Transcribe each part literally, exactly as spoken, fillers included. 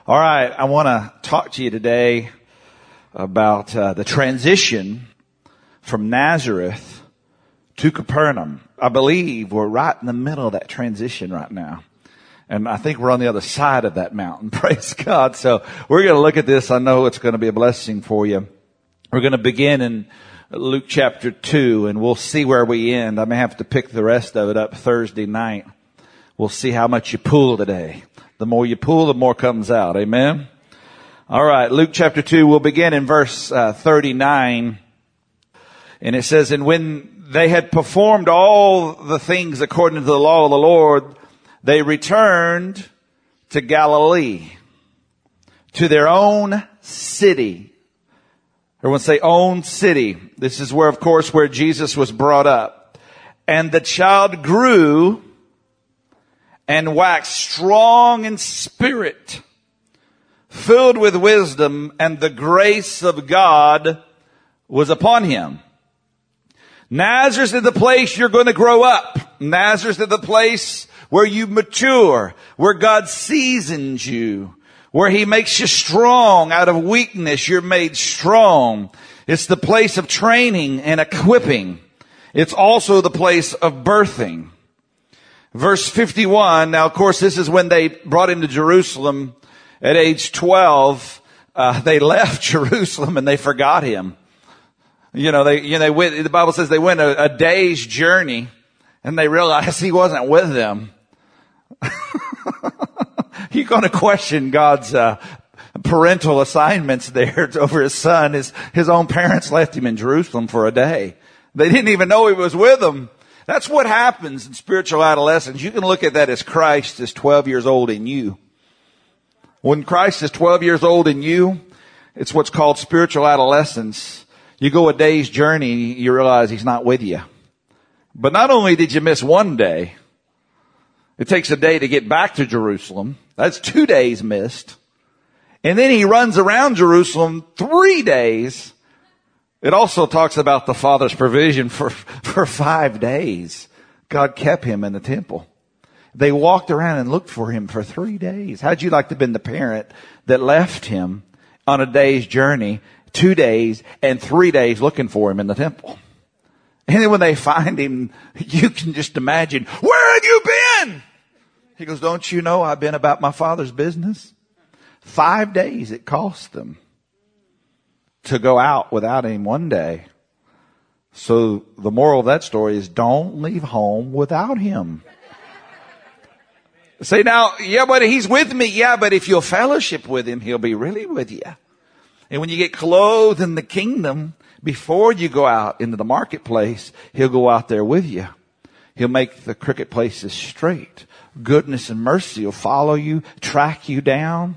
All right, I want to talk to you today about uh, the transition from Nazareth to Capernaum. I believe we're right in the middle of that transition right now. And I think we're on the other side of that mountain. Praise God. So we're going to look at this. I know it's going to be a blessing for you. We're going to begin in Luke chapter two, and we'll see where we end. I may have to pick the rest of it up Thursday night. We'll see how much you pull today. The more you pull, the more comes out. Amen. All right. Luke chapter two, we'll begin in verse uh, thirty-nine. And it says, and when they had performed all the things according to the law of the Lord, they returned to Galilee, to their own city. Everyone say own city. This is where, of course, where Jesus was brought up. And the child grew and waxed strong in spirit, filled with wisdom, and the grace of God was upon him. Nazareth is the place you're going to grow up. Nazareth is the place where you mature, where God seasons you, where he makes you strong. Out of weakness, you're made strong. It's the place of training and equipping. It's also the place of birthing. Verse fifty-one, now of course this is when they brought him to Jerusalem at age twelve. Uh, they left Jerusalem and they forgot him. You know, they, you know, they went, the Bible says they went a, a day's journey and they realized he wasn't with them. You're going to question God's uh, parental assignments there over his son. His, his own parents left him in Jerusalem for a day. They didn't even know he was with them. That's what happens in spiritual adolescence. You can look at that as Christ is twelve years old in you. When Christ is twelve years old in you, it's what's called spiritual adolescence. You go a day's journey, you realize he's not with you. But not only did you miss one day, it takes a day to get back to Jerusalem. That's two days missed. And then he runs around Jerusalem three days. It also talks about the Father's provision for, for five days. God kept him in the temple. They walked around and looked for him for three days. How'd you like to have been the parent that left him on a day's journey, two days and three days looking for him in the temple? And then when they find him, you can just imagine, where have you been? He goes, don't you know I've been about my Father's business? Five days it cost them to go out without him one day. So the moral of that story is don't leave home without him. Say now, yeah, but he's with me. Yeah, but if you'll fellowship with him, he'll be really with you. And when you get clothed in the kingdom, before you go out into the marketplace, he'll go out there with you. He'll make the crooked places straight. Goodness and mercy will follow you, track you down.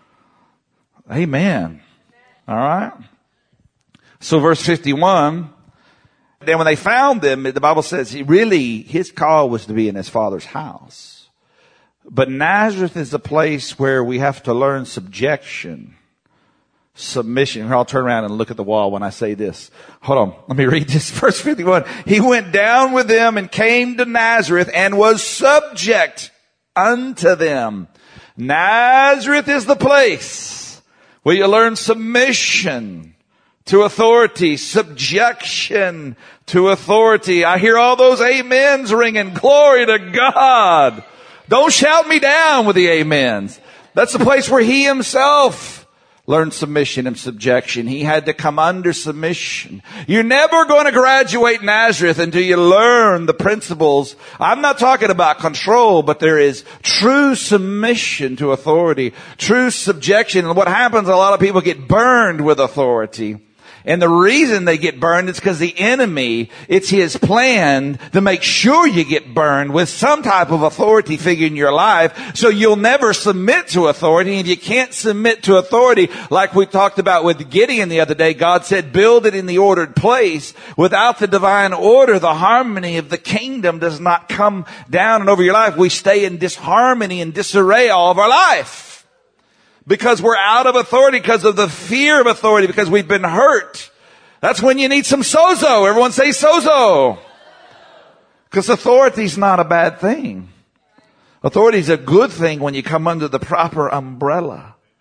Amen. All right. So verse fifty-one, then when they found them, the Bible says he really, his call was to be in his father's house. But Nazareth is a place where we have to learn subjection, submission. Here, I'll turn around and look at the wall when I say this. Hold on. Let me read this. Verse fifty-one. He went down with them and came to Nazareth and was subject unto them. Nazareth is the place where you learn submission to authority, subjection to authority. I hear all those amens ringing. Glory to God. Don't shout me down with the amens. That's the place where he himself learned submission and subjection. He had to come under submission. You're never going to graduate Nazareth until you learn the principles. I'm not talking about control, but there is true submission to authority, true subjection. And what happens, a lot of people get burned with authority. And the reason they get burned is because the enemy, it's his plan to make sure you get burned with some type of authority figure in your life, so you'll never submit to authority. And if you can't submit to authority, like we talked about with Gideon the other day, God said, build it in the ordered place. Without the divine order, the harmony of the kingdom does not come down and over your life. We stay in disharmony and disarray all of our life. Because we're out of authority, because of the fear of authority, because we've been hurt. That's when you need some sozo. Everyone say sozo. Because authority is not a bad thing. Authority is a good thing when you come under the proper umbrella.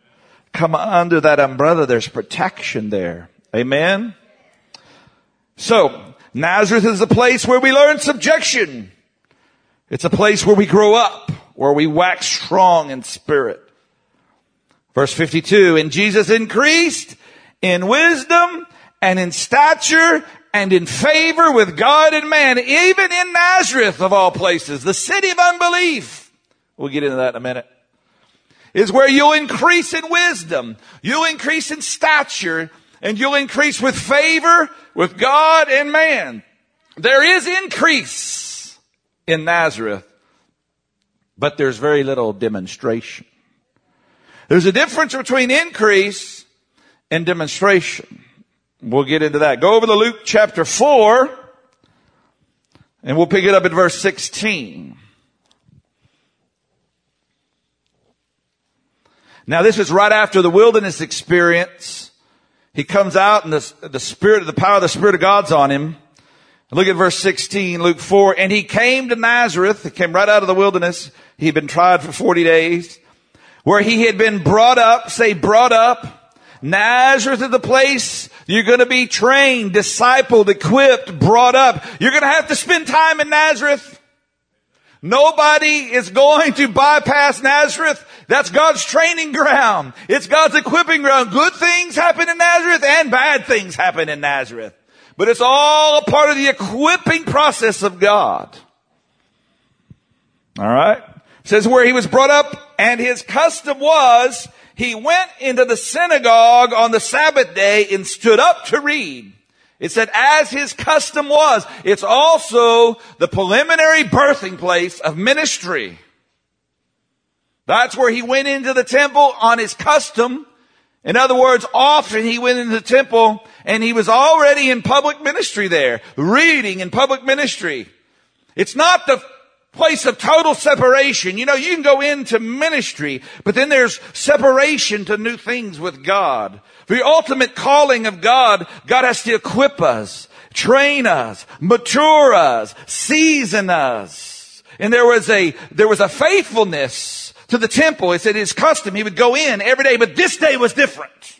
come under that umbrella, there's protection there. Amen? So, Nazareth is a place where we learn subjection. It's a place where we grow up, where we wax strong in spirit. Verse fifty-two, and Jesus increased in wisdom and in stature and in favor with God and man, even in Nazareth of all places, the city of unbelief. We'll get into that in a minute. Is where you'll increase in wisdom, you'll increase in stature, and you'll increase with favor with God and man. There is increase in Nazareth, but there's very little demonstration. There's a difference between increase and demonstration. We'll get into that. Go over to Luke chapter four, and we'll pick it up at verse sixteen. Now this is right after the wilderness experience. He comes out and the, the spirit of the power of the Spirit of God's on him. Look at verse sixteen, Luke four. And he came to Nazareth. He came right out of the wilderness. He'd been tried for forty days. Where he had been brought up. Say brought up. Nazareth is the place you're going to be trained, discipled, equipped, brought up. You're going to have to spend time in Nazareth. Nobody is going to bypass Nazareth. That's God's training ground. It's God's equipping ground. Good things happen in Nazareth and bad things happen in Nazareth. But it's all a part of the equipping process of God. All right. It says where he was brought up, and his custom was he went into the synagogue on the Sabbath day and stood up to read. It said as his custom was. It's also the preliminary birthing place of ministry. That's where he went into the temple on his custom. In other words, often he went into the temple and he was already in public ministry there, reading in public ministry. It's not the place of total separation. You know, you can go into ministry, but then there's separation to new things with God. For the ultimate calling of God, God has to equip us, train us, mature us, season us. And there was a, there was a faithfulness to the temple. It said his custom, he would go in every day, but this day was different.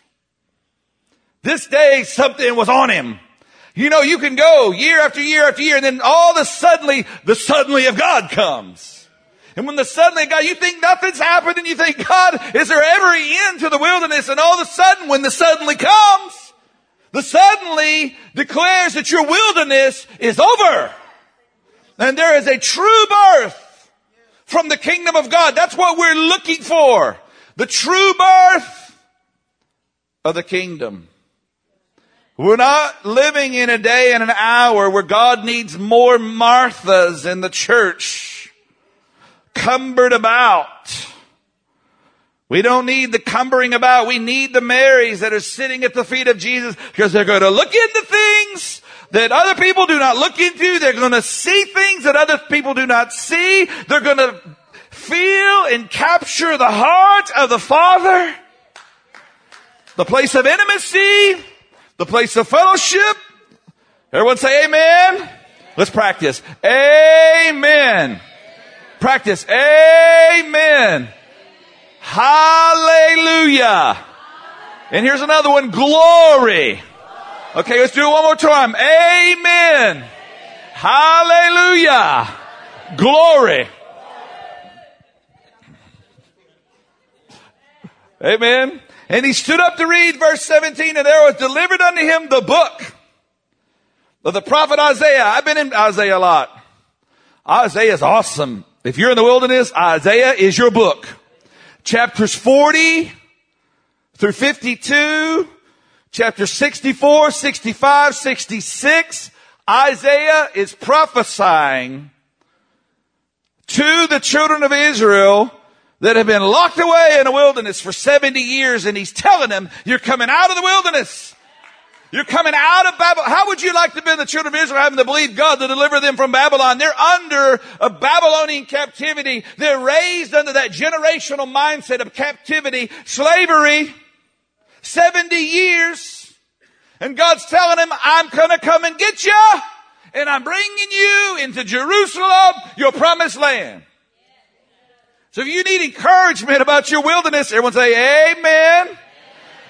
This day something was on him. You know, you can go year after year after year, and then all of a suddenly, the suddenly of God comes. And when the suddenly of God, you think nothing's happened, and you think, God, is there ever an end to the wilderness? And all of a sudden, when the suddenly comes, the suddenly declares that your wilderness is over. And there is a true birth from the kingdom of God. That's what we're looking for. The true birth of the kingdom. We're not living in a day and an hour where God needs more Marthas in the church, cumbered about. We don't need the cumbering about. We need the Marys that are sitting at the feet of Jesus, because they're going to look into things that other people do not look into. They're going to see things that other people do not see. They're going to feel and capture the heart of the Father. The place of intimacy. The place of fellowship. Everyone say amen. Let's practice. Amen. Practice. Amen. Hallelujah. And here's another one. Glory. Okay, let's do it one more time. Amen. Hallelujah. Glory. Amen. And he stood up to read verse seventeen, and there was delivered unto him the book of the prophet Isaiah. I've been in Isaiah a lot. Isaiah is awesome. If you're in the wilderness, Isaiah is your book. Chapters forty through fifty-two, chapter sixty-four, sixty-five, sixty-six, Isaiah is prophesying to the children of Israel that have been locked away in the wilderness for seventy years, and he's telling them, you're coming out of the wilderness. You're coming out of Babylon. How would you like to be the children of Israel, having to believe God to deliver them from Babylon? They're under a Babylonian captivity. They're raised under that generational mindset of captivity, slavery, seventy years. And God's telling them, I'm going to come and get you, and I'm bringing you into Jerusalem, your promised land. So if you need encouragement about your wilderness, everyone say amen.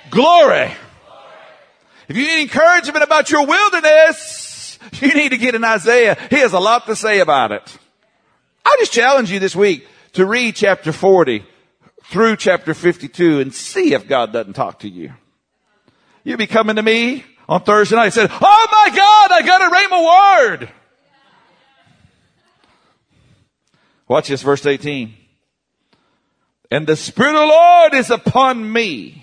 Glory. If you need encouragement about your wilderness, you need to get in Isaiah. He has a lot to say about it. I just challenge you this week to read chapter forty through chapter fifty-two and see if God doesn't talk to you. You'll be coming to me on Thursday night and said, oh my God, I got a rhema word. Watch this, verse eighteen. And the Spirit of the Lord is upon me,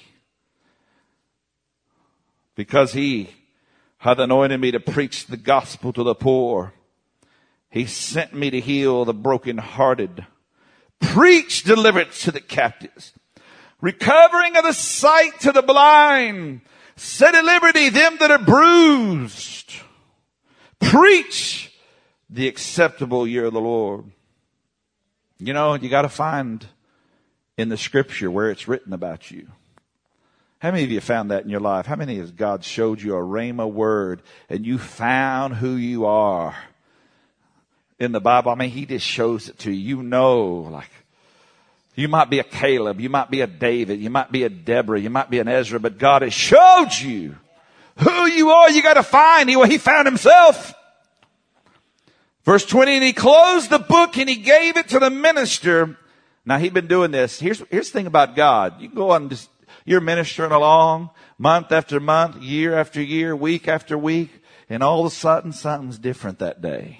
because he hath anointed me to preach the gospel to the poor. He sent me to heal the brokenhearted, preach deliverance to the captives, recovering of the sight to the blind, set at liberty them that are bruised, preach the acceptable year of the Lord. You know, you got to find in the scripture where it's written about you. How many of you found that in your life? How many has God showed you a rhema word and you found who you are in the Bible? I mean, he just shows it to you. You know, like, you might be a Caleb, you might be a David, you might be a Deborah, you might be an Ezra, but God has showed you who you are. You got to find. He, well, he found himself. Verse twenty, and he closed the book and he gave it to the minister. Now, he'd been doing this. Here's, here's the thing about God. You can go on, just, you're ministering along month after month, year after year, week after week, and all of a sudden something's different that day.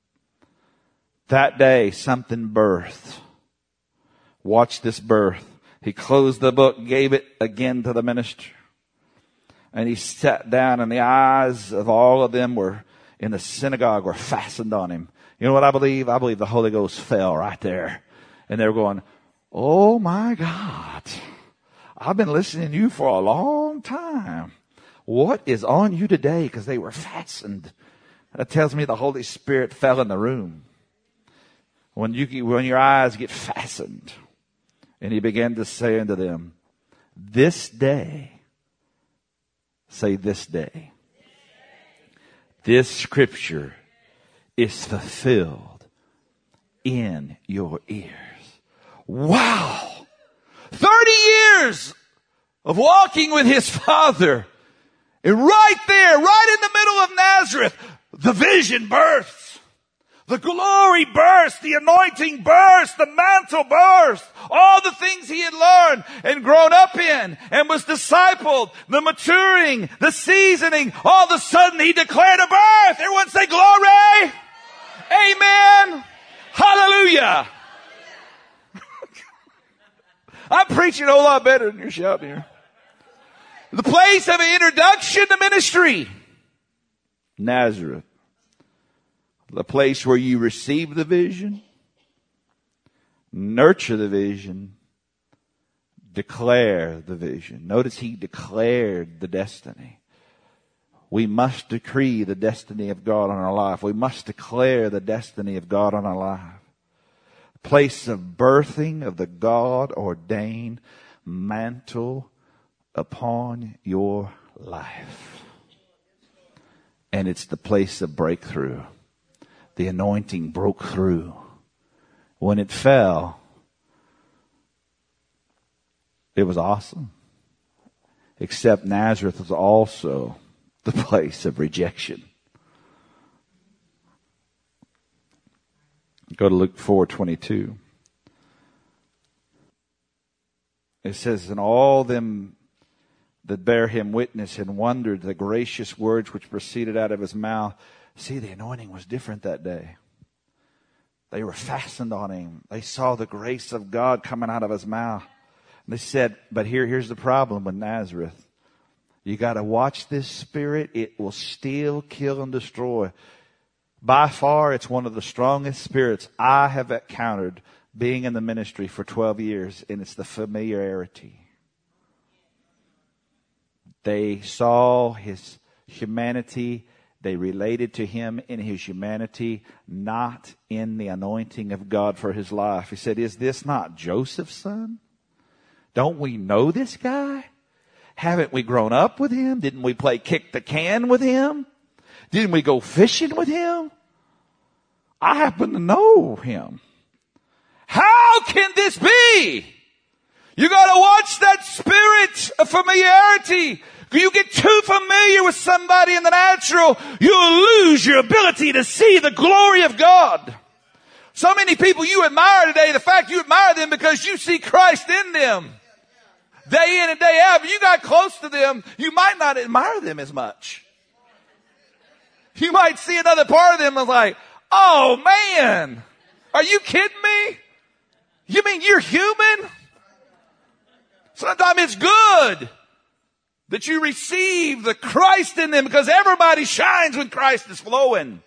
That day, something birthed. Watch this birth. He closed the book, gave it again to the minister. And he sat down, and the eyes of all of them were in the synagogue were fastened on him. You know what I believe? I believe the Holy Ghost fell right there. And they were going, oh my God, I've been listening to you for a long time. What is on you today? Because they were fastened. That tells me the Holy Spirit fell in the room. When you, when your eyes get fastened. And he began to say unto them, this day, say this day, this scripture is fulfilled in your ears. Wow! thirty years of walking with his father. And right there, right in the middle of Nazareth, the vision bursts. The glory burst, the anointing burst, the mantle burst, all the things he had learned and grown up in and was discipled, the maturing, the seasoning, all of a sudden he declared a birth. Everyone say glory. Amen. Hallelujah. I'm preaching a whole lot better than you're shouting here. The place of an introduction to ministry. Nazareth. The place where you receive the vision, nurture the vision, declare the vision. Notice he declared the destiny. We must decree the destiny of God on our life. We must declare the destiny of God on our life. Place of birthing of the God-ordained mantle upon your life. And it's the place of breakthrough. The anointing broke through. When it fell, it was awesome. Except Nazareth was also the place of rejection. Go to Luke four twenty-two. It says, and all them that bear him witness and wondered the gracious words which proceeded out of his mouth. See, the anointing was different that day. They were fastened on him. They saw the grace of God coming out of his mouth. And they said, but here, here's the problem with Nazareth. You got to watch this spirit. It will steal, kill, and destroy. By far, it's one of the strongest spirits I have encountered being in the ministry for twelve years, and it's the familiarity. They saw his humanity. They related to him in his humanity, not in the anointing of God for his life. He said, is this not Joseph's son? Don't we know this guy? Haven't we grown up with him? Didn't we play kick the can with him? Didn't we go fishing with him? I happen to know him. How can this be? You got to watch that spirit of familiarity. If you get too familiar with somebody in the natural, you'll lose your ability to see the glory of God. So many people you admire today, the fact you admire them because you see Christ in them. Day in and day out. If you got close to them, you might not admire them as much. You might see another part of them and like, oh man, are you kidding me? You mean you're human? Sometimes it's good that you receive the Christ in them because everybody shines when Christ is flowing.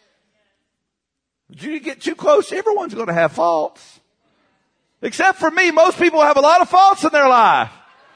But you get too close, everyone's going to have faults. Except for me, most people have a lot of faults in their life.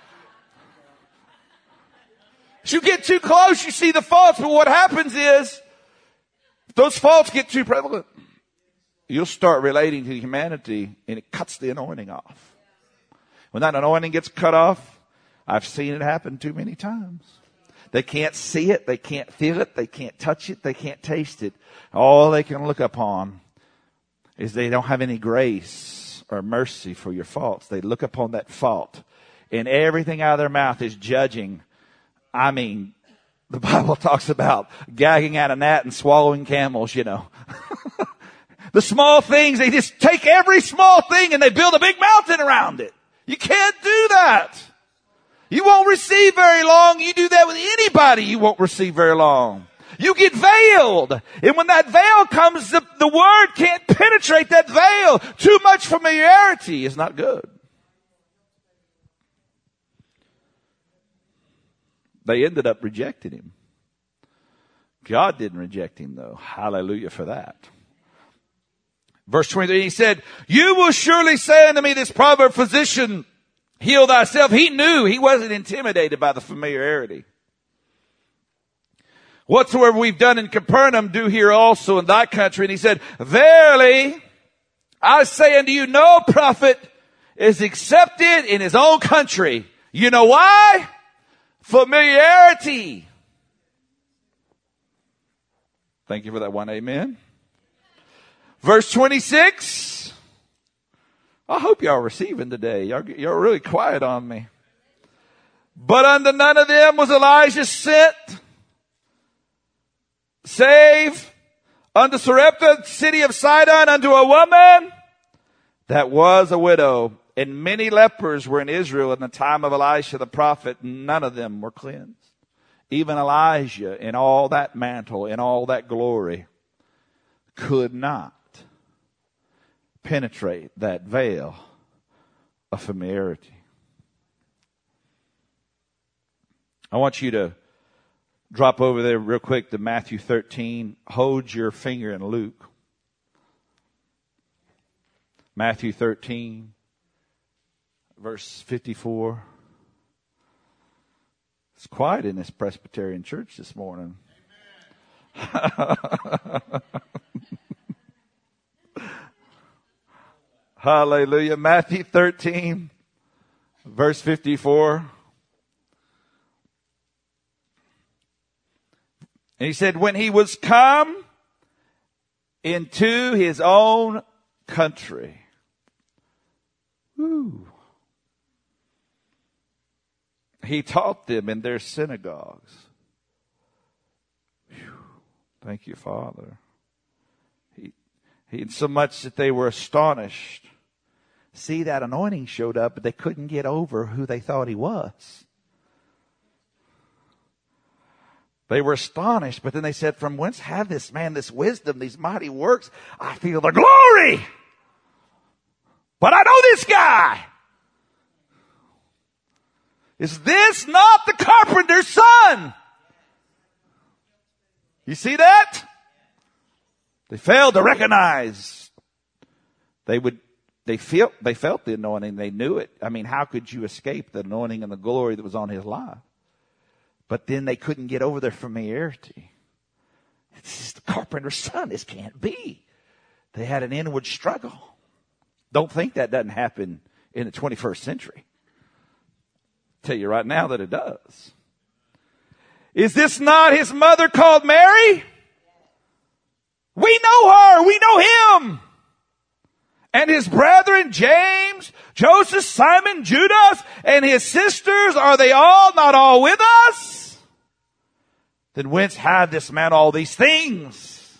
As you get too close, you see the faults, but what happens is, if those faults get too prevalent, you'll start relating to humanity and it cuts the anointing off. When that anointing gets cut off, I've seen it happen too many times. They can't see it. They can't feel it. They can't touch it. They can't taste it. All they can look upon is they don't have any grace or mercy for your faults. They look upon that fault and everything out of their mouth is judging. I mean, the Bible talks about gagging out a gnat and swallowing camels, you know. The small things, they just take every small thing and they build a big mountain around it. You can't do that. You won't receive very long. You do that with anybody, you won't receive very long. You get veiled. And when that veil comes, the, the word can't penetrate that veil. Too much familiarity is not good. They ended up rejecting him. God didn't reject him though. Hallelujah for that. Verse twenty-three, he said, you will surely say unto me this proverb, physician, heal thyself. He knew he wasn't intimidated by the familiarity. Whatsoever we've done in Capernaum, do here also in thy country. And he said, verily, I say unto you, no prophet is accepted in his own country. You know why? Familiarity. Thank you for that one. Amen. Verse twenty-six. I hope y'all are receiving today. Y'all, y'all really quiet on me. But unto none of them was Elijah sent, save unto Sarepta, city of Sidon, unto a woman that was a widow. And many lepers were in Israel in the time of Elisha the prophet. None of them were cleansed. Even Elijah in all that mantle, in all that glory, could not penetrate that veil of familiarity. I want you to drop over there real quick to Matthew thirteen. Hold your finger in Luke. Matthew thirteen, verse fifty-four. It's quiet in this Presbyterian church this morning. Hallelujah. Matthew thirteen, verse fifty-four. And he said, when he was come into his own country. Woo. He taught them in their synagogues. Whew. Thank you, Father. He, he, so much that they were astonished. See, that anointing showed up, but they couldn't get over who they thought he was. They were astonished, but then they said, from whence have this man this wisdom, these mighty works? I feel the glory. But I know this guy. Is this not the carpenter's son? You see that? They failed to recognize. They would, they felt, they felt the anointing. They knew it. I mean, how could you escape the anointing and the glory that was on his life? But then they couldn't get over their familiarity. This is the carpenter's son. This can't be. They had an inward struggle. Don't think that doesn't happen in the twenty-first century. I'll tell you right now that it does. Is this not his mother called Mary? We know her. We know him. And his brethren, James, Joseph, Simon, Judas, and his sisters, are they all not all with us? Then whence had this man all these things?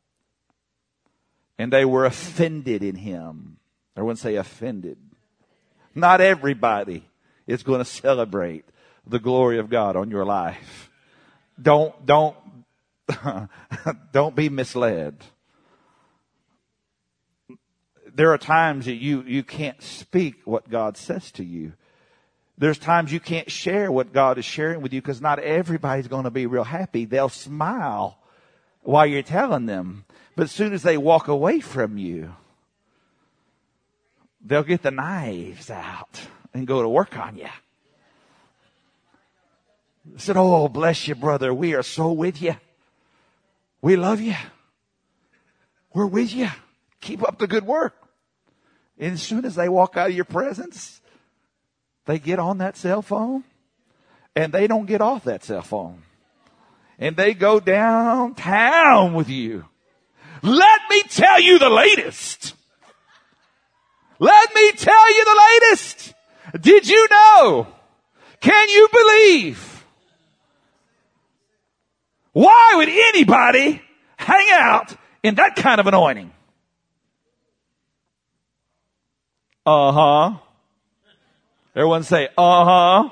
And they were offended in him. Everyone say offended. Not everybody is going to celebrate the glory of God on your life. Don't, don't, don't be misled. There are times that you, you can't speak what God says to you. There's times you can't share what God is sharing with you because not everybody's going to be real happy. They'll smile while you're telling them. But as soon as they walk away from you, they'll get the knives out and go to work on you. I said, oh, bless you, brother. We are so with you. We love you. We're with you. Keep up the good work. And as soon as they walk out of your presence, they get on that cell phone and they don't get off that cell phone. And they go downtown with you. Let me tell you the latest. Let me tell you the latest. Did you know? Can you believe? Why would anybody hang out in that kind of anointing? Uh-huh. Everyone say, uh-huh.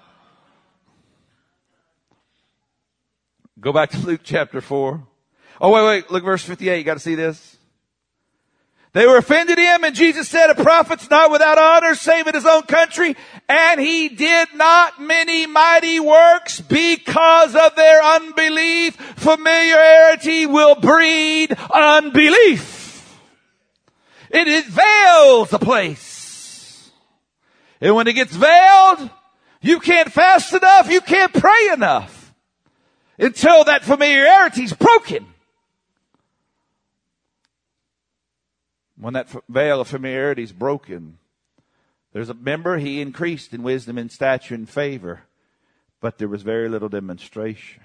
Go back to Luke chapter four. Oh, wait, wait. Look, verse fifty-eight. You got to see this. They were offended him, and Jesus said, a prophet's not without honor, save in his own country. And he did not many mighty works because of their unbelief. Familiarity will breed unbelief. It, it veils the place. And when it gets veiled, you can't fast enough, you can't pray enough until that familiarity is broken. When that veil of familiarity is broken, there's a member, he increased in wisdom and stature and favor, but there was very little demonstration.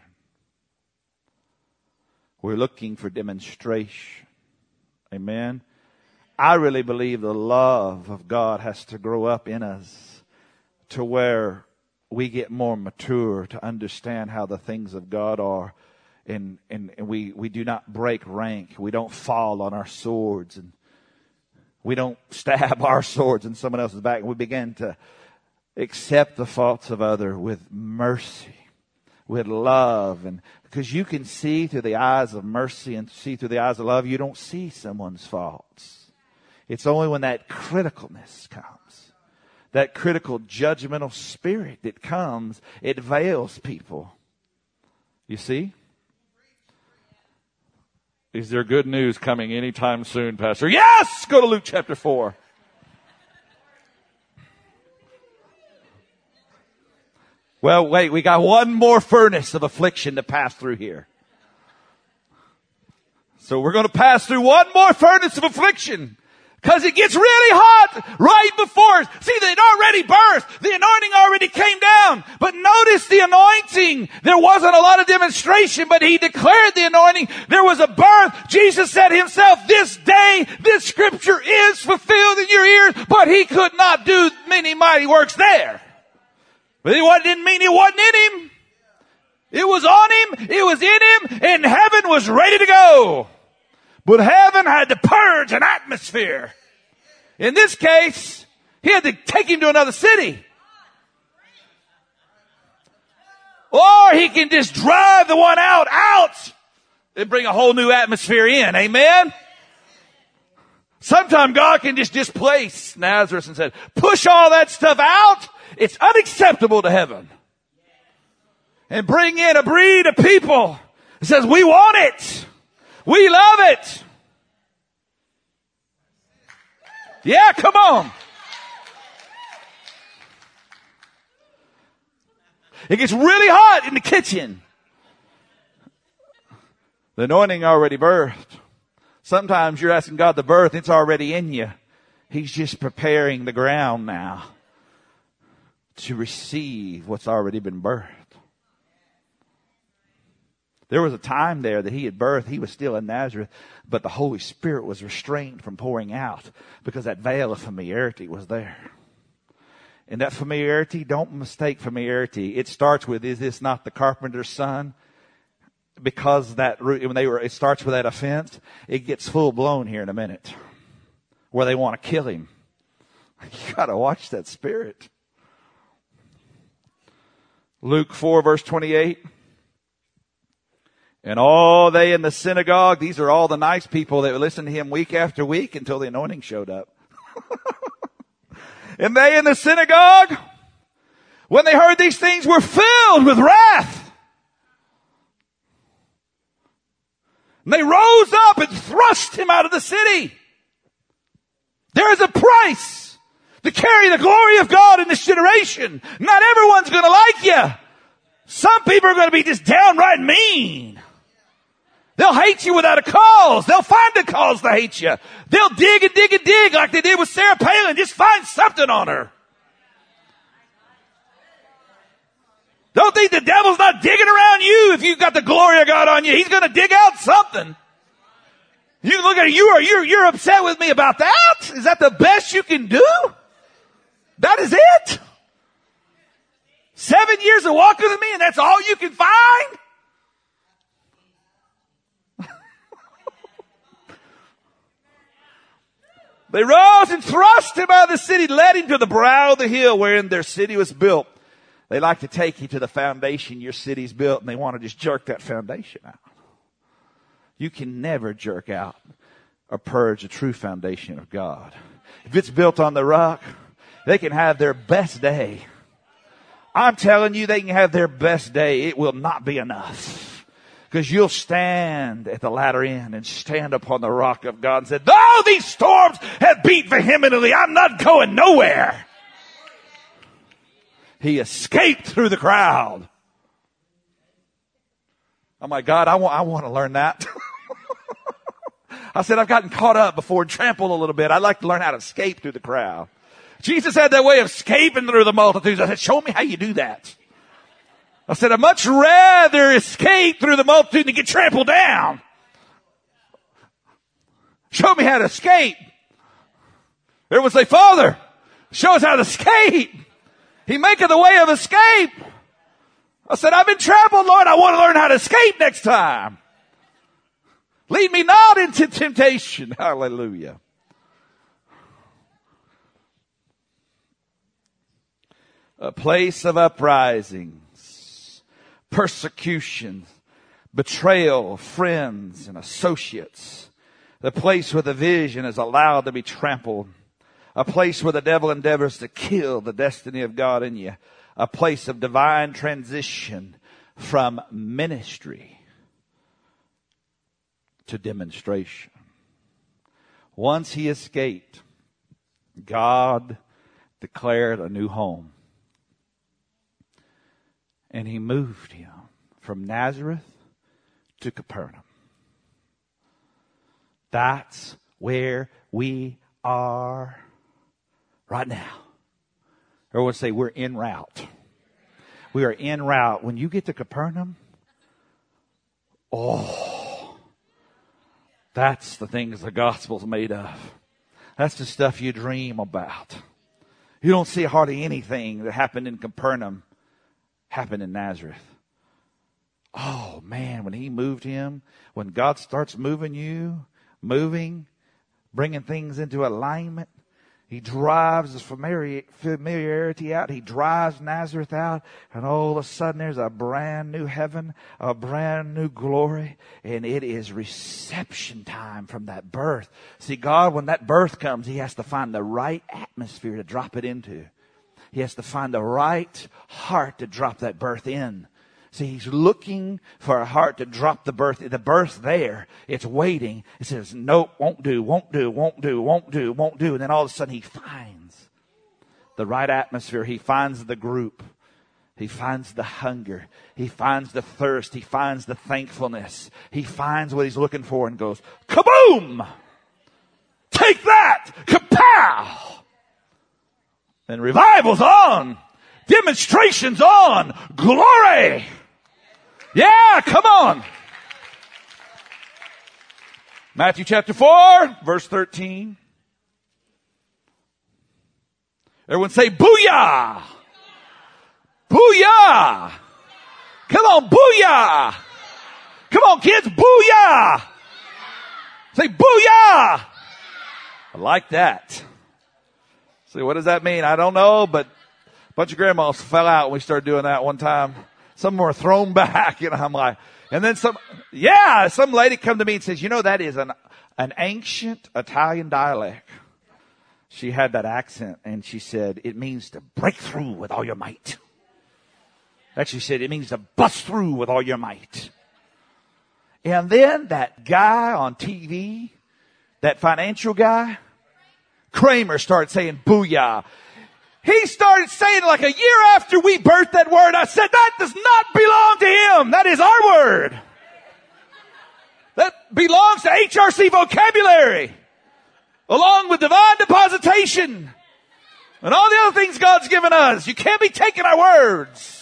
We're looking for demonstration. Amen. I really believe the love of God has to grow up in us to where we get more mature to understand how the things of God are. And, and, and we, we do not break rank. We don't fall on our swords, and we don't stab our swords in someone else's back. We begin to accept the faults of others with mercy, with love. And because you can see through the eyes of mercy and see through the eyes of love, you don't see someone's faults. It's only when that criticalness comes, that critical judgmental spirit that comes, it veils people. You see? Is there good news coming anytime soon, Pastor? Yes! Go to Luke chapter four. Well, wait, we got one more furnace of affliction to pass through here. So we're going to pass through one more furnace of affliction. Because it gets really hot right before us. See, they'd already birthed. The anointing already came down. But notice the anointing. There wasn't a lot of demonstration, but he declared the anointing. There was a birth. Jesus said himself, this day, this scripture is fulfilled in your ears. But he could not do many mighty works there. But it didn't mean it wasn't in him. It was on him. It was in him. And heaven was ready to go. But heaven had to purge an atmosphere. In this case, he had to take him to another city. Or he can just drive the one out, out, and bring a whole new atmosphere in. Amen? Sometimes God can just displace Nazareth and say, push all that stuff out. It's unacceptable to heaven. And bring in a breed of people that says, we want it. We love it. Yeah, come on. It gets really hot in the kitchen. The anointing already birthed. Sometimes you're asking God to birth, it's already in you. He's just preparing the ground now to receive what's already been birthed. There was a time there that he had birthed. He was still in Nazareth, but the Holy Spirit was restrained from pouring out because that veil of familiarity was there. And that familiarity, don't mistake familiarity. It starts with, is this not the carpenter's son? Because that when they were, it starts with that offense. It gets full blown here in a minute, where they want to kill him. You got to watch that spirit. Luke four verse twenty-eight. And all they in the synagogue, these are all the nice people that would listen to him week after week until the anointing showed up. And they in the synagogue, when they heard these things, were filled with wrath. And they rose up and thrust him out of the city. There is a price to carry the glory of God in this generation. Not everyone's going to like you. Some people are going to be just downright mean. They'll hate you without a cause. They'll find a cause to hate you. They'll dig and dig and dig like they did with Sarah Palin. Just find something on her. Don't think the devil's not digging around you if you've got the glory of God on you. He's going to dig out something. You look at it, you are, you're, you're upset with me about that? Is that the best you can do? That is it? Seven years of walking with me and that's all you can find? They rose and thrust him out of the city, led him to the brow of the hill wherein their city was built. They like to take you to the foundation your city's built, and they want to just jerk that foundation out. You can never jerk out or purge the true foundation of God. If it's built on the rock, they can have their best day. I'm telling you, they can have their best day. It will not be enough. Because you'll stand at the latter end and stand upon the rock of God and say, though these storms have beat vehemently, I'm not going nowhere. He escaped through the crowd. I'm like, God, I want, I want to learn that. I said, I've gotten caught up before and trampled a little bit. I'd like to learn how to escape through the crowd. Jesus had that way of escaping through the multitudes. I said, show me how you do that. I said, I'd much rather escape through the multitude than get trampled down. Show me how to escape. Everyone say, Father, show us how to escape. He maketh the way of escape. I said, I've been trampled, Lord. I want to learn how to escape next time. Lead me not into temptation. Hallelujah. A place of uprisings, persecution, betrayal of friends and associates. The place where the vision is allowed to be trampled. A place where the devil endeavors to kill the destiny of God in you. A place of divine transition from ministry to demonstration. Once he escaped, God declared a new home. And he moved him from Nazareth to Capernaum. That's where we are right now. Everyone say, we're en route. We are en route. When you get to Capernaum, oh, that's the things the gospel's made of. That's the stuff you dream about. You don't see hardly anything that happened in Capernaum happened in Nazareth. Oh man, when he moved him, when God starts moving you, moving, bringing things into alignment, he drives his familiarity out. He drives Nazareth out. And all of a sudden there's a brand new heaven, a brand new glory. And it is reception time from that birth. See, God, when that birth comes, he has to find the right atmosphere to drop it into. He has to find the right heart to drop that birth in. See, he's looking for a heart to drop the birth. The birth's there. It's waiting. It says, nope, won't do, won't do, won't do, won't do, won't do. And then all of a sudden he finds the right atmosphere. He finds the group. He finds the hunger. He finds the thirst. He finds the thankfulness. He finds what he's looking for and goes, kaboom! Take that! Kapow! And revival's on. Demonstration's on. Glory! Yeah, come on. Matthew chapter four, verse thirteen. Everyone say booyah! Booyah! Come on, booyah! Come on, kids, booyah! Say booyah! I like that. See, what does that mean? I don't know, but a bunch of grandmas fell out when we started doing that one time. Some were thrown back, and I'm like, and then some, yeah, some lady come to me and says, you know, that is an, an ancient Italian dialect. She had that accent, and she said, it means to break through with all your might. That she said, it means to bust through with all your might. And then that guy on T V, that financial guy, Kramer, started saying booyah. He started saying like a year after we birthed that word. I said, that does not belong to him. That is our word. That belongs to H R C vocabulary, along with divine depositation and all the other things God's given us. You can't be taking our words.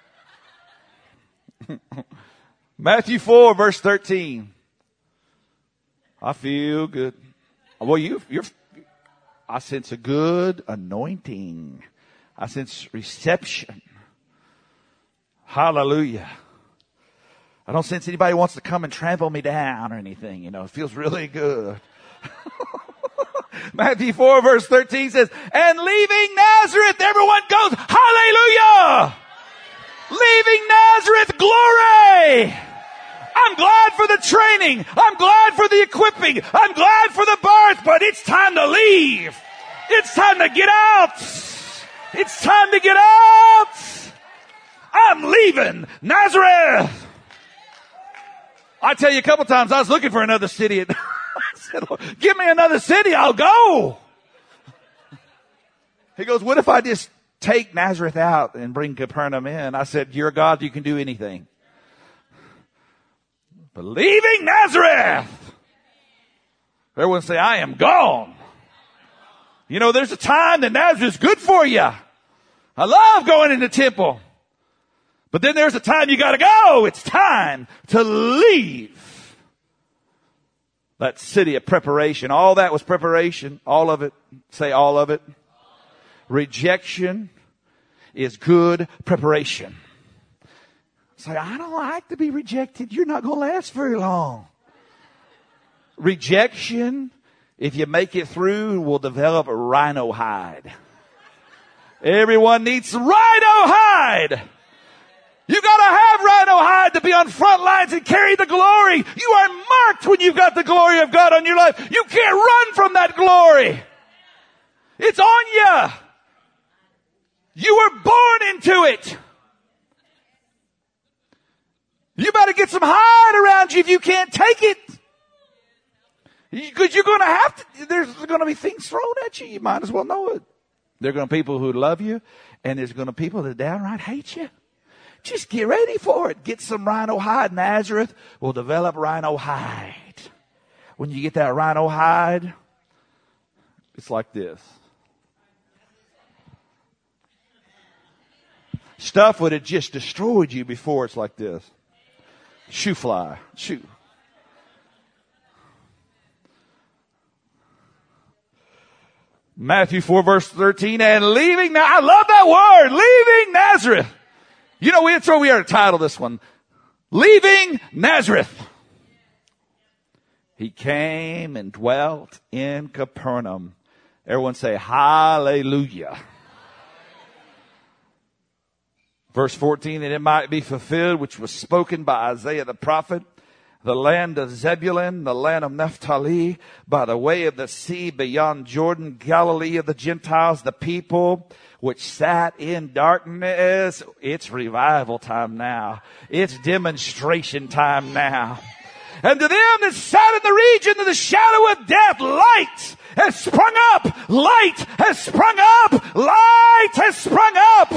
Matthew four, verse thirteen. I feel good. Well, you, you're, I sense a good anointing. I sense reception. Hallelujah. I don't sense anybody wants to come and trample me down or anything. You know, it feels really good. Matthew four, verse thirteen says, and leaving Nazareth, everyone goes, hallelujah! Leaving Nazareth, glory! I'm glad for the training. I'm glad for the equipping. I'm glad for the birth, but it's time to leave. It's time to get out. It's time to get out. I'm leaving Nazareth. I tell you, a couple times I was looking for another city. And I said, give me another city, I'll go. He goes, what if I just take Nazareth out and bring Capernaum in? I said, you're God, you can do anything. But leaving Nazareth, everyone say, I am gone. You know, there's a time that Nazareth's good for you. I love going in the temple. But then there's a time you got to go. It's time to leave that city of preparation. All that was preparation. All of it. Say all of it. Rejection is good preparation. Say, I don't like to be rejected. You're not going to last very long. Rejection, if you make it through, will develop a rhino hide. Everyone needs rhino hide. You got to have rhino hide to be on front lines and carry the glory. You are marked when you've got the glory of God on your life. You can't run from that glory. It's on you. You were born into it. You better get some hide around you if you can't take it. Because you're going to have to, there's going to be things thrown at you. You might as well know it. There are going to be people who love you, and there's going to be people that downright hate you. Just get ready for it. Get some rhino hide. Nazareth will develop rhino hide. When you get that rhino hide, it's like this. Stuff would have just destroyed you before. It's like this. Shoe fly. Shoe. Matthew four, verse thirteen, and leaving, now I love that word, leaving Nazareth. You know, that's where we are to title this one. Leaving Nazareth. He came and dwelt in Capernaum. Everyone say hallelujah. Verse fourteen, and it might be fulfilled, which was spoken by Isaiah the prophet, the land of Zebulun, the land of Naphtali, by the way of the sea beyond Jordan, Galilee of the Gentiles, the people which sat in darkness. It's revival time now. It's demonstration time now. And to them that sat in the region of the shadow of death, light has sprung up. Light has sprung up. Light has sprung up.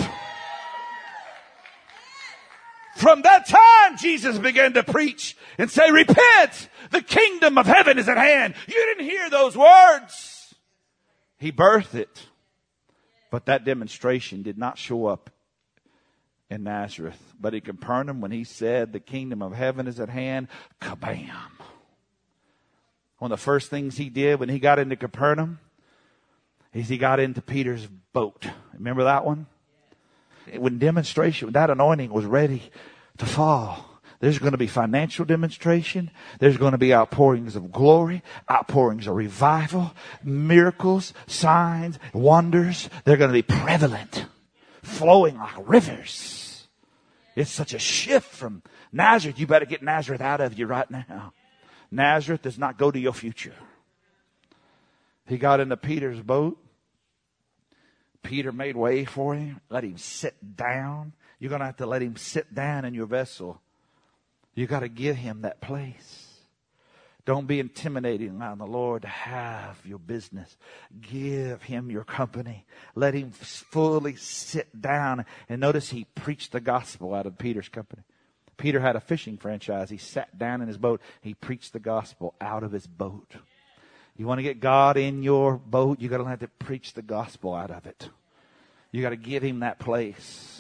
From that time, Jesus began to preach and say, repent, the kingdom of heaven is at hand. You didn't hear those words. He birthed it. But that demonstration did not show up in Nazareth. But in Capernaum, when he said the kingdom of heaven is at hand, kabam. One of the first things he did when he got into Capernaum is he got into Peter's boat. Remember that one? When demonstration, when that anointing was ready to fall, there's going to be financial demonstration. There's going to be outpourings of glory, outpourings of revival, miracles, signs, wonders. They're going to be prevalent, flowing like rivers. It's such a shift from Nazareth. You better get Nazareth out of you right now. Nazareth does not go to your future. He got into Peter's boat. Peter made way for him. Let him sit down. You're going to have to let him sit down in your vessel. You got to give him that place. Don't be intimidating on the Lord to have your business. Give him your company. Let him fully sit down. And notice he preached the gospel out of Peter's company. Peter had a fishing franchise. He sat down in his boat. He preached the gospel out of his boat. You want to get God in your boat, you got to have to preach the gospel out of it. You got to give him that place.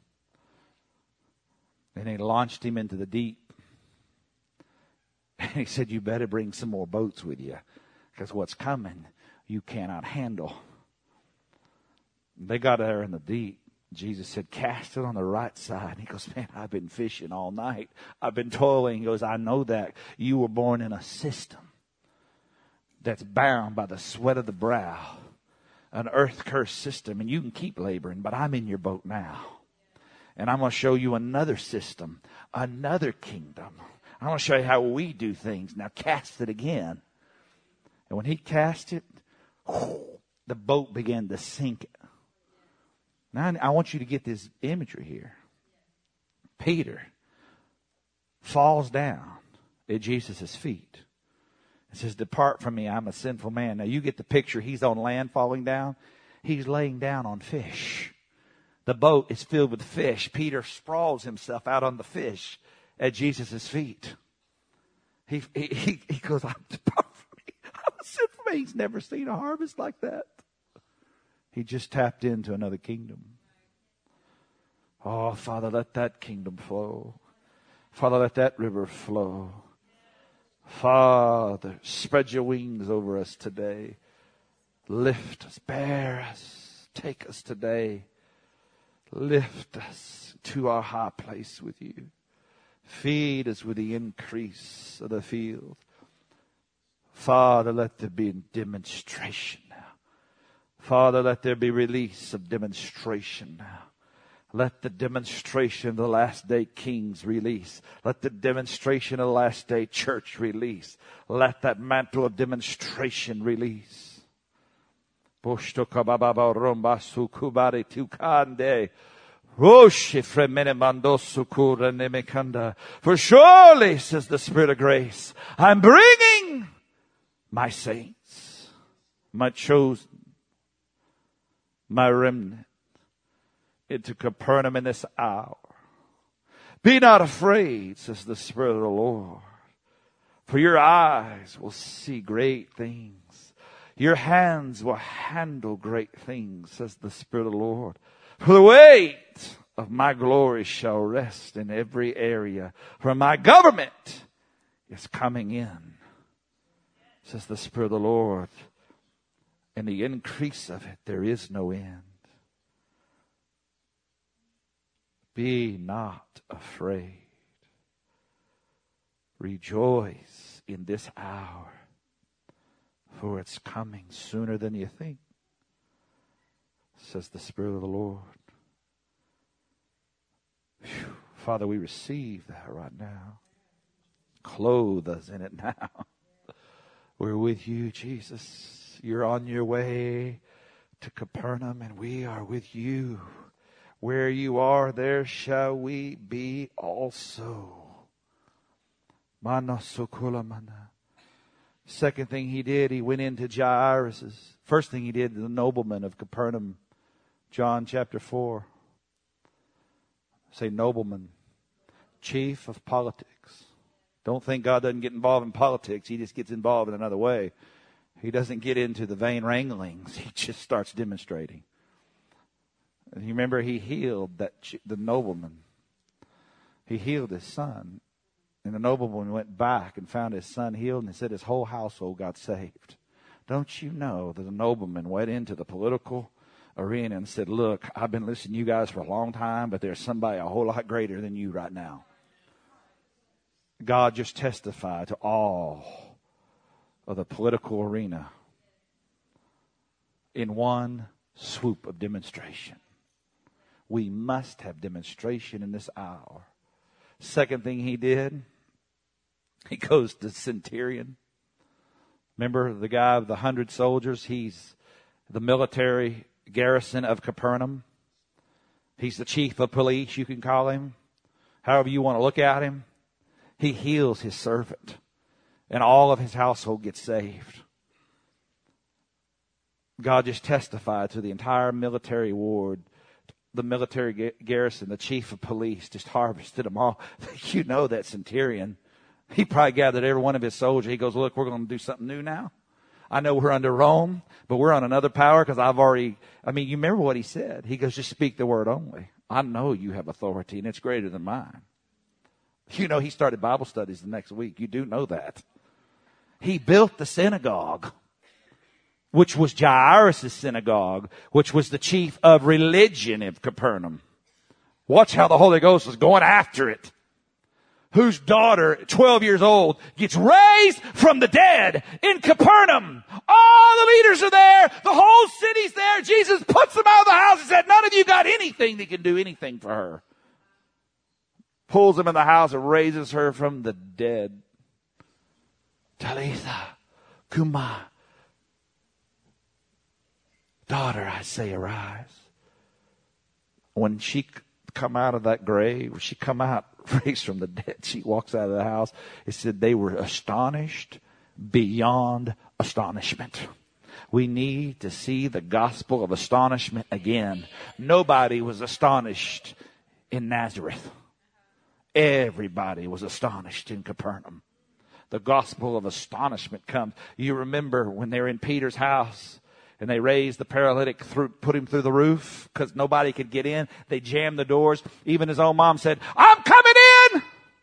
And he launched him into the deep. And he said, you better bring some more boats with you, because what's coming you cannot handle. They got there in the deep. Jesus said, cast it on the right side. He goes, man, I've been fishing all night. I've been toiling. He goes, I know that. You were born in a system that's bound by the sweat of the brow, an earth-cursed system. And you can keep laboring, but I'm in your boat now. And I'm going to show you another system, another kingdom. I'm going to show you how we do things. Now cast it again. And when he cast it, the boat began to sink. Now I want you to get this imagery here. Peter falls down at Jesus' feet. It says, depart from me, I'm a sinful man. Now you get the picture. He's on land falling down. He's laying down on fish. The boat is filled with fish. Peter sprawls himself out on the fish at Jesus' feet. He, he, he goes, I'm depart from me. I'm a sinful man. He's never seen a harvest like that. He just tapped into another kingdom. Oh, Father, let that kingdom flow. Father, let that river flow. Father, spread your wings over us today. Lift us, bear us, take us today. Lift us to our high place with you. Feed us with the increase of the field. Father, let there be demonstration now. Father, let there be release of demonstration now. Let the demonstration of the last day kings release. Let the demonstration of the last day church release. Let that mantle of demonstration release. For surely, says the Spirit of grace, I'm bringing my saints, my chosen, my remnant, into Capernaum in this hour. Be not afraid, says the Spirit of the Lord, for your eyes will see great things. Your hands will handle great things, says the Spirit of the Lord. For the weight of my glory shall rest in every area, for my government is coming in, says the Spirit of the Lord. And the increase of it, there is no end. Be not afraid. Rejoice in this hour, for it's coming sooner than you think, says the Spirit of the Lord. Whew. Father, we receive that right now. Clothe us in it now. We're with you, Jesus. You're on your way to Capernaum, and we are with you. Where you are, there shall we be also. Mana sukula mana. Second thing he did, he went into Jairus'. First thing he did, the nobleman of Capernaum. John chapter four. Say nobleman. Chief of politics. Don't think God doesn't get involved in politics. He just gets involved in another way. He doesn't get into the vain wranglings. He just starts demonstrating. And you remember he healed that the nobleman. He healed his son. And the nobleman went back and found his son healed, and he said his whole household got saved. Don't you know that the nobleman went into the political arena and said, look, I've been listening to you guys for a long time, but there's somebody a whole lot greater than you right now. God just testified to all of the political arena in one swoop of demonstration. We must have demonstration in this hour. Second thing he did, he goes to centurion. Remember the guy of the hundred soldiers? He's the military garrison of Capernaum. He's the chief of police, you can call him. However you want to look at him. He heals his servant, and all of his household gets saved. God just testified to the entire military ward. The military garrison, the chief of police, just harvested them all. You know that centurion. He probably gathered every one of his soldiers. He goes, look, we're going to do something new now. I know we're under Rome, but we're on another power because I've already, I mean, you remember what he said. He goes, just speak the word only. I know you have authority, and it's greater than mine. You know, he started Bible studies the next week. You do know that. He built the synagogue, which was Jairus' synagogue, which was the chief of religion of Capernaum. Watch how the Holy Ghost was going after it. Whose daughter, twelve years old, gets raised from the dead in Capernaum. All the leaders are there. The whole city's there. Jesus puts them out of the house and said, none of you got anything that can do anything for her. Pulls them in the house and raises her from the dead. Talitha Kuma. Daughter, I say, arise. When she come out of that grave, when she come out raised from the dead, she walks out of the house. It said they were astonished beyond astonishment. We need to see the gospel of astonishment again. Nobody was astonished in Nazareth. Everybody was astonished in Capernaum. The gospel of astonishment comes. You remember when they were in Peter's house and they raised the paralytic, through, put him through the roof because nobody could get in. They jammed the doors. Even his own mom said, I'm coming in.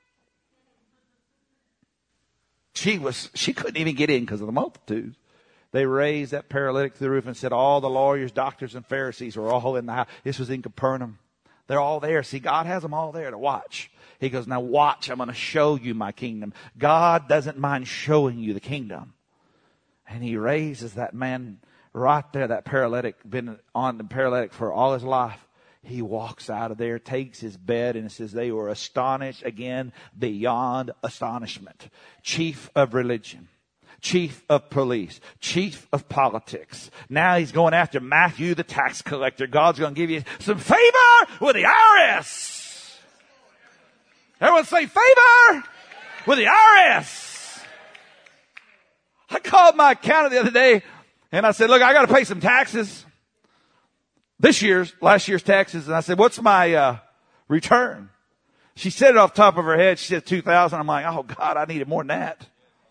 She was, she couldn't even get in because of the multitudes. They raised that paralytic through the roof and said all the lawyers, doctors, and Pharisees were all in the house. This was in Capernaum. They're all there. See, God has them all there to watch. He goes, now watch, I'm going to show you my kingdom. God doesn't mind showing you the kingdom. And he raises that man right there, that paralytic, been on the paralytic for all his life. He walks out of there, takes his bed, and it says they were astonished again beyond astonishment. Chief of religion, chief of police, chief of politics. Now he's going after Matthew, the tax collector. God's going to give you some favor with the I R S. Everyone say favor with the I R S. I called my accountant the other day and I said, look, I got to pay some taxes. This year's, last year's taxes. And I said, what's my uh, return? She said it off the top of her head. She said two thousand. I'm like, oh God, I needed more than that.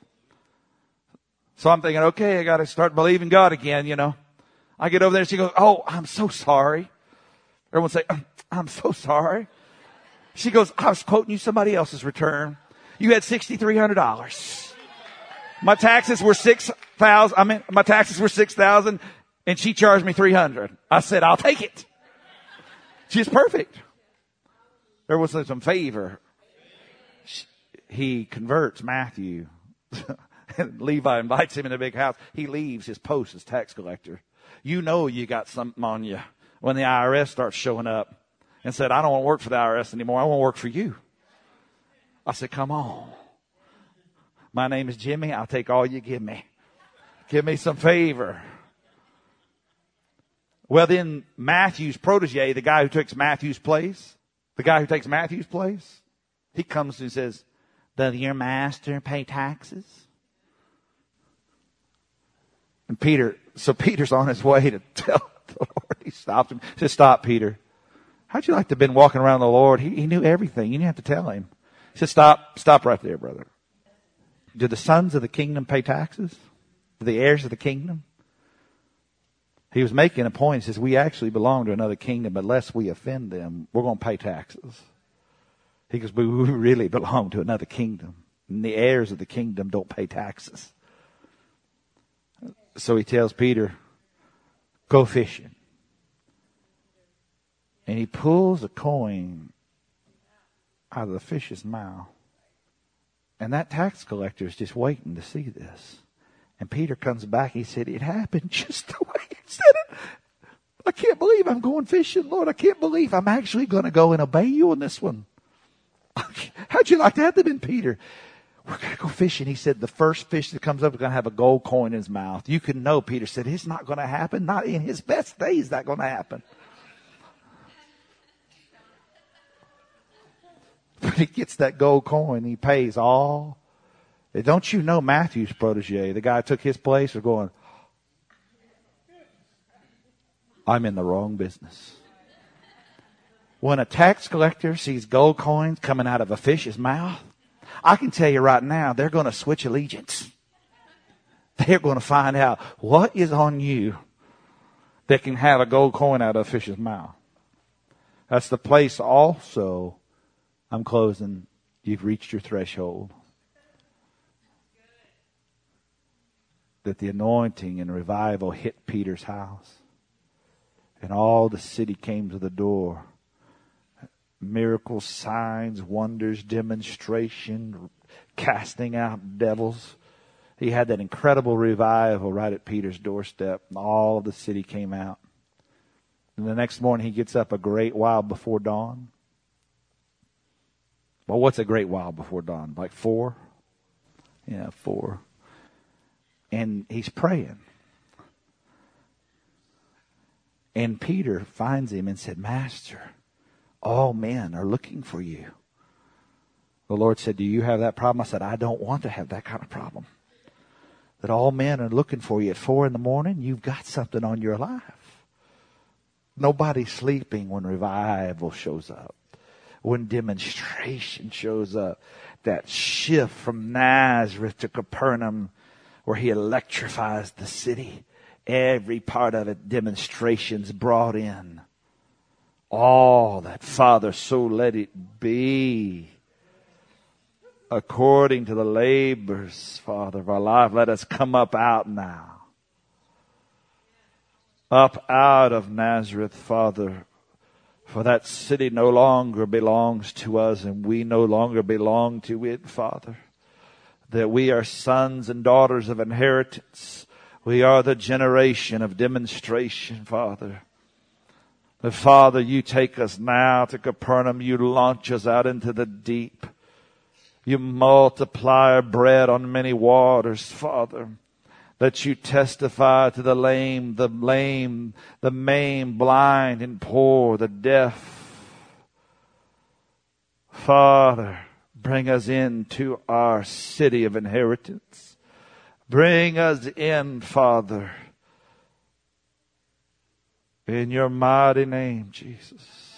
So I'm thinking, okay, I got to start believing God again, you know. I get over there and she goes, oh, I'm so sorry. Everyone say, I'm so sorry. She goes, I was quoting you somebody else's return. You had six thousand three hundred dollars. My taxes were six thousand. I mean, my taxes were six thousand and she charged me three hundred. I said, I'll take it. She's perfect. There was some favor. He converts Matthew. And Levi invites him in the big house. He leaves his post as tax collector. You know you got something on you when the I R S starts showing up and said, I don't want to work for the I R S anymore. I want to work for you. I said, come on. My name is Jimmy. I'll take all you give me. Give me some favor. Well, then Matthew's protege, the guy who takes Matthew's place, the guy who takes Matthew's place, he comes and says, does your master pay taxes? And Peter, so Peter's on his way to tell the Lord. He stopped him. He said, stop, Peter. How'd you like to have been walking around the Lord? He, he knew everything. You didn't have to tell him. He said, stop, stop right there, brother. Do the sons of the kingdom pay taxes? Do the heirs of the kingdom? He was making a point. He says, we actually belong to another kingdom, but lest we offend them, we're going to pay taxes. He goes, but we really belong to another kingdom. And the heirs of the kingdom don't pay taxes. So he tells Peter, go fishing. And he pulls a coin out of the fish's mouth. And that tax collector is just waiting to see this. And Peter comes back. He said, it happened just the way he said it. I can't believe I'm going fishing, Lord. I can't believe I'm actually going to go and obey you on this one. How'd you like that to have been Peter? We're going to go fishing. He said, the first fish that comes up is going to have a gold coin in his mouth. You can know, Peter said, it's not going to happen. Not in his best days is that going to happen. But he gets that gold coin. He pays all. Don't you know Matthew's protege, the guy who took his place, was going, I'm in the wrong business. When a tax collector sees gold coins coming out of a fish's mouth, I can tell you right now, they're going to switch allegiance. They're going to find out what is on you that can have a gold coin out of a fish's mouth. That's the place also, I'm closing, you've reached your threshold. That the anointing and revival hit Peter's house. And all the city came to the door. Miracles, signs, wonders, demonstration, casting out devils. He had that incredible revival right at Peter's doorstep. And all of the city came out. And the next morning he gets up a great while before dawn. Well, what's a great while before dawn? Like four? Yeah, four. And he's praying. And Peter finds him and said, Master, all men are looking for you. The Lord said, do you have that problem? I said, I don't want to have that kind of problem. That all men are looking for you at four in the morning. You've got something on your life. Nobody's sleeping when revival shows up. When demonstration shows up. That shift from Nazareth to Capernaum where he electrifies the city. Every part of it, demonstrations brought in. All that, Father, so let it be. According to the labors, Father, of our life, let us come up out now. Up out of Nazareth, Father. For that city no longer belongs to us and we no longer belong to it, Father. That we are sons and daughters of inheritance. We are the generation of demonstration, Father. But Father, you take us now to Capernaum. You launch us out into the deep. You multiply our bread on many waters, Father. That you testify to the lame, the lame, the maimed, blind and poor, the deaf. Father, bring us into our city of inheritance. Bring us in, Father. In your mighty name, Jesus.